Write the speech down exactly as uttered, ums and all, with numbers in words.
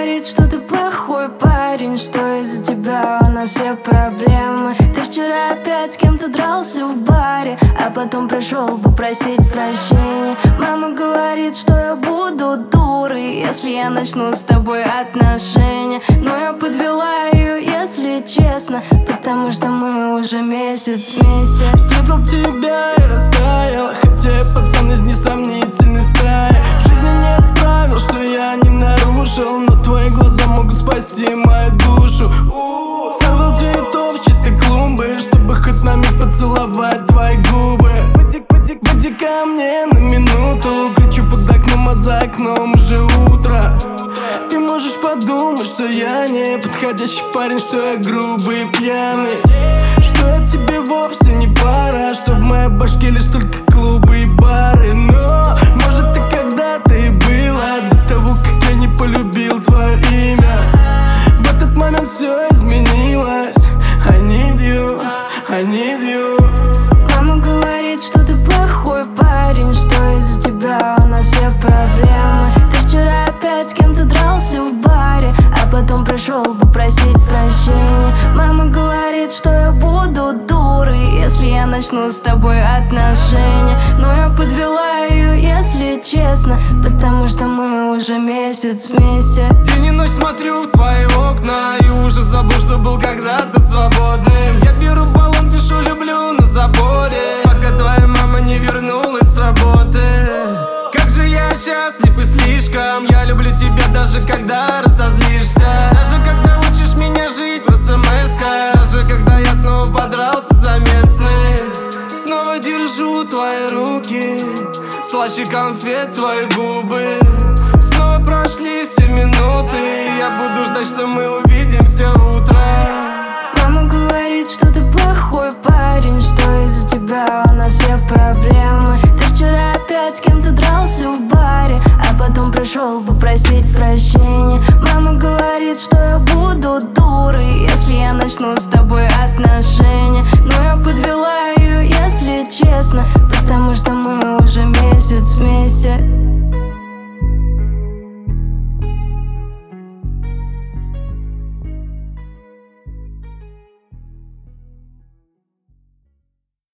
говорит, что ты плохой парень, что из-за тебя у нас все проблемы. Ты вчера опять с кем-то дрался в баре, а потом пришел попросить прощения. Мама говорит, что я буду дурой, если я начну с тобой отношения. Но я подвела ее, если честно, потому что мы уже месяц вместе. Встретил тебя и растаял, хотя я пацан из несомнительной стаи. В жизни нет правил, что я не нарушил, но твои глаза могут спасти мою душу. Сорвал цветов в чьи-то клумбы, чтобы хоть на миг поцеловать твои губы. Выйди ко мне на минуту, кричу под окном, а за окном уже утро. Ты можешь подумать, что я не подходящий парень, что я грубый и пьяный, что я тебе вовсе не пара, что в моей башке лишь только клубы и бары. Но, может, ты когда-то и была до того, как я не полюбил твое имя. В этот момент все изменилось. I need you, I need you. Мама говорит, что ты плохой парень, что из-за тебя у нас все проблемы. Ты вчера опять с кем-то дрался в баре, а потом пришел попросить прощения. Мама говорит, что я буду дурой, если я начну с тобой отношения. Но я подвела ее, если честно, потому что мы уже месяц вместе. День и ночь смотрю в твои окна и уже забыл, что был когда-то свободным. Я беру баллон, пишу «люблю» на заборе, пока твоя мама не вернулась с работы. Как же я счастлив и слишком, я люблю тебя даже когда разозлишься. Даже когда учишь меня жить в смс-ках, даже когда я снова подрался за местных. Снова держу твои руки, слаще конфет твои губы. Снова прошли все минуты, я буду ждать, что мы увидимся утром. Мама говорит, что ты плохой парень, что из-за тебя у нас все проблемы. Ты вчера опять с кем-то дрался в баре, а потом пришел попросить прощения. Мама говорит, что я буду